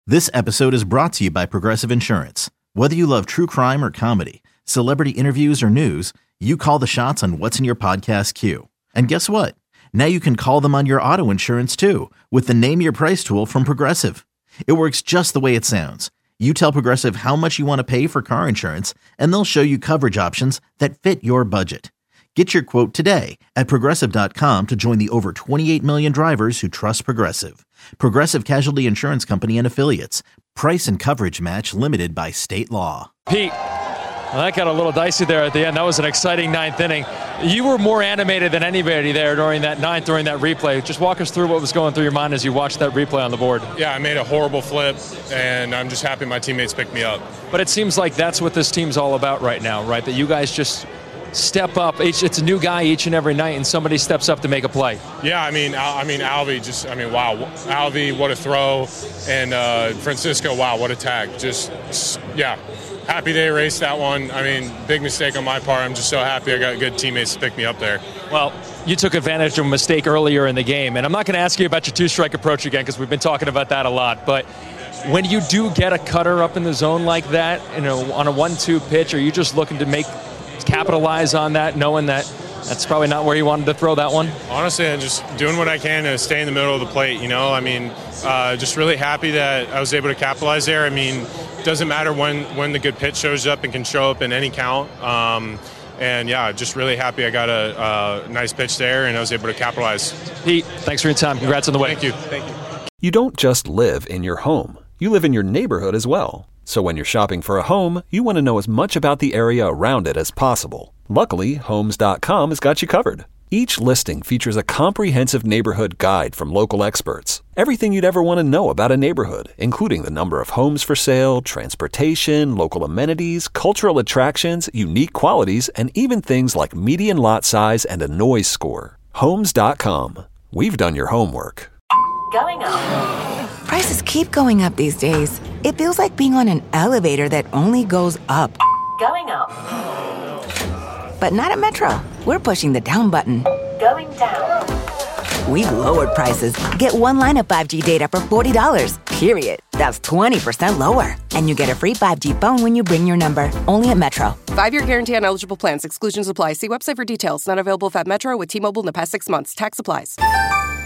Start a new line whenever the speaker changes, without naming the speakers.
This episode is brought to you by Progressive Insurance. Whether you love true crime or comedy, celebrity interviews or news, you call the shots on what's in your podcast queue. And guess what? Now you can call them on your auto insurance too with the Name Your Price tool from Progressive. It works just the way it sounds. You tell Progressive how much you want to pay for car insurance, and they'll show you coverage options that fit your budget. Get your quote today at Progressive.com to join the over 28 million drivers who trust Progressive. Progressive Casualty Insurance Company and Affiliates. Price and coverage match limited by state law.
Pete, well, that got a little dicey there at the end. That was an exciting ninth inning. You were more animated than anybody there during that ninth, during that replay. Just walk us through what was going through your mind as you watched that replay on the board.
Yeah, I made a horrible flip, and I'm just happy my teammates picked me up.
But it seems like that's what this team's all about right now, right? That you guys just step up. It's a new guy each and every night, and somebody steps up to make a play.
Yeah, Alvy, wow. Alvy, what a throw. And Francisco, wow, what a tag. Yeah. Happy they erased that one. Big mistake on my part. I'm just so happy I got good teammates to pick me up there.
Well, you took advantage of a mistake earlier in the game, and I'm not going to ask you about your two-strike approach again because we've been talking about that a lot, but when you do get a cutter up in the zone like that, on a 1-2 pitch, are you just looking to capitalize on that, knowing that that's probably not where you wanted to throw that one?
Honestly, I'm just doing what I can to stay in the middle of the plate, just really happy that I was able to capitalize there. It doesn't matter when the good pitch shows up and can show up in any count. Just really happy I got a nice pitch there and I was able to capitalize.
Pete, thanks for your time. Congrats on the win.
Thank you.
You don't just live in your home. You live in your neighborhood as well. So when you're shopping for a home, you want to know as much about the area around it as possible. Luckily, Homes.com has got you covered. Each listing features a comprehensive neighborhood guide from local experts. Everything you'd ever want to know about a neighborhood, including the number of homes for sale, transportation, local amenities, cultural attractions, unique qualities, and even things like median lot size and a noise score. Homes.com. We've done your homework.
Going up. Prices keep going up these days. It feels like being on an elevator that only goes up. Going up. But not at Metro. We're pushing the down button. Going down. We've lowered prices. Get one line of 5G data for $40, period. That's 20% lower. And you get a free 5G phone when you bring your number. Only at Metro.
5-year guarantee on eligible plans. Exclusions apply. See website for details. Not available at Metro with T-Mobile in the past 6 months. Tax applies.